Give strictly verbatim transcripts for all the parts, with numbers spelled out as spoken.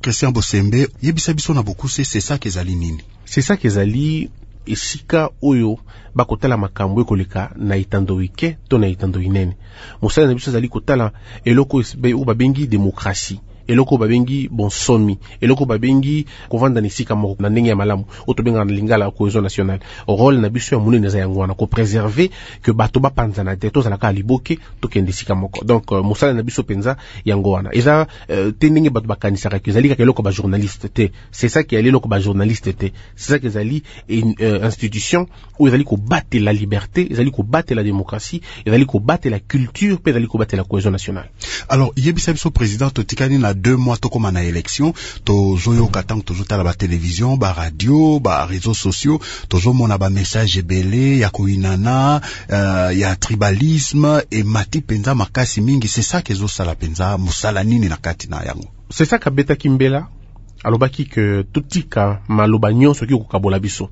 Christian Bosembe, yebisa biso na beaucoup c'est ça kezali nini? C'est ça kezali esika oyo bakotala makambo ekoleka na itando wike to na itando inene. Mosala na biso zali kotala eloko o babengi démocratie. Eloko babengi bonsomi, eloko babengi kovanda nisika moko na ndenge ya malamu, otobenga na lingala ya cohésion nationale. Rôle na biso ya munene za yango wana ko préserver que bato ba panzana te to zalaka liboke to kende sika moko. Donc uh, musala na biso penza yango wana. Eza uh, te ndenge bato bakanisa ka kezali ka eloko ba journaliste te. C'est ça qui est eloko ba journaliste te. C'est ça que zali une uh, institution où ezali ko battre la liberté, ezali ko battre la démocratie, ezali ko battre la culture, pe ezali ko battre la cohésion nationale. Alors yebisa biso président totikani na deux mois to comme na élection to zoyo katang to zotala ba télévision ba radio ba réseaux sociaux to zo mona ba message belé ya koinana uh, ya tribalisme et mati penza makasi mingi. C'est ça que zo sala penza musala nini na kati na yango. C'est ça ka beta kimbela alobaki que totika maloba nyonso ki ko kabola biso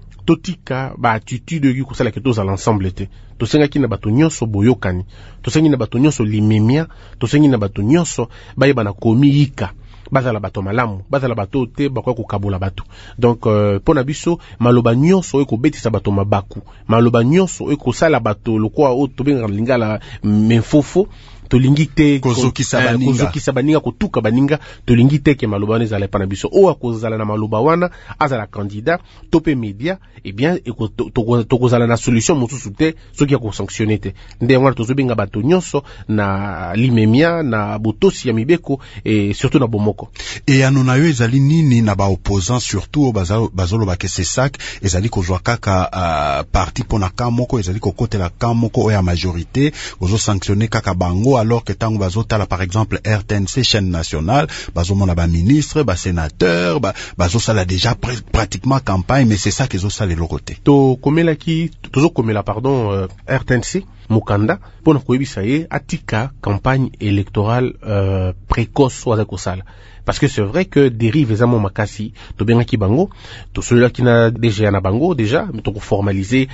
totika ba attitude ki ko sala ke toza l'ensemble te to senga ki na bato nyonso boyokani to sengi na bato nyonso limemia to sengi na bato nyonso bayeba na komi yika bazala bato malamu bazala bato te bakwa ko kabola bato. Donc euh, pona biso maloba nyonso eko betisa bato mabaku maloba nyonso eko sala bato lokwa o to benga lingala menfofo tolingi te kozoki sabaninga kozoki sabaninga kotuka baninga tolingi te ke maloba wana zala pana biso o akozala na maloba wana azala candidat topé média et bien eko tokozala na solution mususu te soki ya ko sanctionner te nde ngwana tozobenga bato nyonso na limemia na botosi ya mibeko et surtout na bomoko. Et anona yo ezali nini na ba opposants surtout bazalo bazolo ba ke c'est ça ezali kozwa kaka uh, parti pona kamoko ezali kokotela kamoko o ya majorité ozo sanctionner kaka bango alors que tango bazotala par exemple R T N C chaîne nationale bazomona ba ministre ba sénateur ba bazosala déjà pr pratiquement campagne mais c'est ça qu'ils ont ça les côté to komela ki tozo komela pardon euh, R T N C mukanda pona koyebisa ye atika campagne électorale euh, précoce waza kosala. Parce que c'est vrai que dérive ezamo makasi to benga ki bango to celui qui na déjà na bango déjà mais to formaliser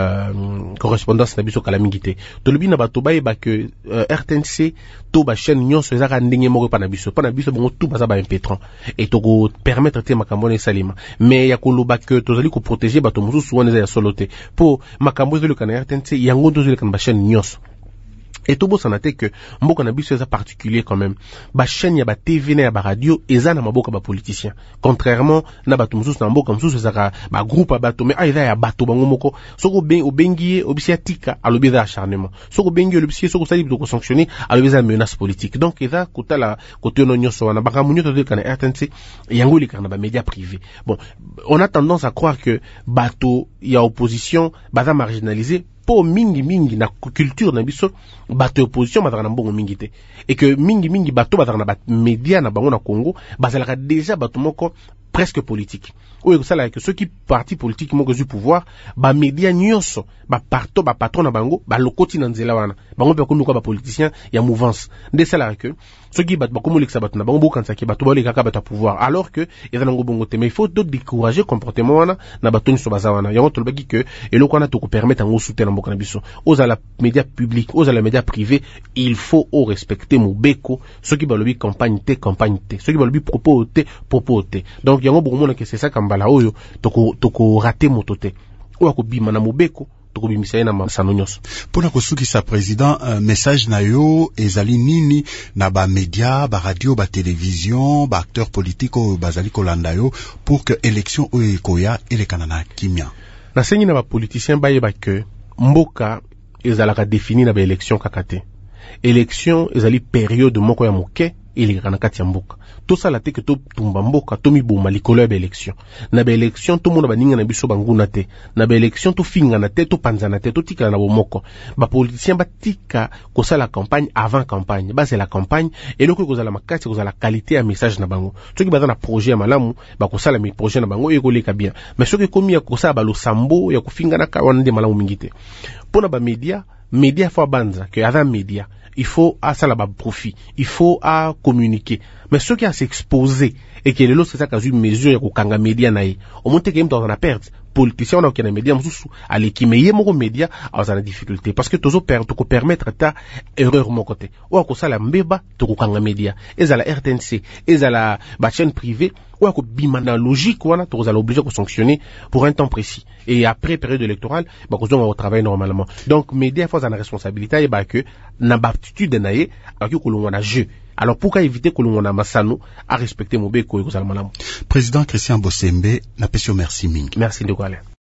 euh, correspondance na biso kala mingité to lobi na bato baye ba que euh, R T N C to ba chaîne nyonso ezaka ndenge moko pa na biso pa na biso bango tout baza ba impétrant et to ko permettre te makambo na salima mais ya ko loba que to zali ko protéger bato mususu wana ya solote pour makambo ezali kana R T N C yango to zali kana ba chaîne nyonso. Et tout beau s'en a que mboka na biso eza particulier quand même ba chaîne ya ba T V na ya ba radio eza na maboka ba politicien contrairement na bato mususu na mboka mususu ezaka ba groupe ba bato mais eza ya bato bango moko soko ben obengi obisi atika alobi za acharnement soko bengi obisi soko sali ko sanctionner alobi za menace politique. Donc eza kotala kote no nyonso wana ba kamunyo to de kana R T N C yango li kana ba médias privés. Bon, on a tendance à croire que bato ya opposition baza marginalisé po mingi mingi na culture na biso bato opposition bazaka na mbongo mingi te et que mingi mingi bato bazaka na ba média na bango na Congo bazalaka déjà bato moko presque politique oyo kosala que ceux qui parti politique moko zu pouvoir ba média nyonso ba parto ba patron na bango ba lokoti na nzela wana bango pe konuka ba politicien ya mouvance nde sala que ceux qui bat ba komolekisa bato na bango bokanisa ke bato ba le kaka bato pouvoir alors que ezanango bongo te mais il faut de décourager comportement wana na bato nyonso baza wana yango to lobaki que eloko wana to ko permettre ngo soutenir mboka na biso aux la média public aux la média privé il faut au respecter mobeko ceux qui ba lobi campagne te campagne te ceux qui ba lobi propos te propos te. Donc yango bongo mona que c'est ça kambala oyo toko toko rater motote oyo ko bima na mobeko toko bimisa na masano nyonso pona ko suki sa président un message na yo ezali nini na ba média ba radio ba télévision ba acteurs politiques o bazali kolanda yo pour que élection oyo ekoya elekana na kimia na sengi na ba politiciens baye ba que mboka ezalaka définir na ba élection kakate élection ezali période moko ya moke ili kana kati ya mboka to sala te ke to tumba mboka to miboma likolo ya ba élection na ba élection to mona baninga na biso banguna te na ba élection to finga na te to panzana te to tika na bomoko ba politiciens batika ko sala campagne avant campagne ba c'est la campagne et loko ko sala makati ko sala qualité ya message na bango soki baza na projet ya malamu ba ko sala mi projet na bango e ko leka bien mais soki komi ya ko sala ba lo sambo ya ko finga na ka wana de malamu mingite pona ba media media fa banza que avant media il faut à ça là-bas profit, il faut à communiquer. Mais ceux qui a s'exposer et qui est l'autre c'est ça qu'a eu mesure au kanga média naï, au moins t'es quand même dans la perte. Politiciens on a qui a média mususu aller qui meilleur mon média a une difficulté parce que toujours per te permettre ta erreur mon côté. Ou à ça la mbeba te kanga média, et à la R T N C, et à la ba chaîne privée ou à bimana logique ou à tu vas l'obliger de sanctionner pour un temps précis. Et après période électorale, bah qu'on va travailler normalement. Donc média faut avoir la responsabilité et bah que na aptitude naïe à que l'on a jeu. Alors pourquoi éviter que l'on a massano à respecter mon béco et que ça le Président Christian Bossembe, n'a pas merci ming. Merci de quoi aller.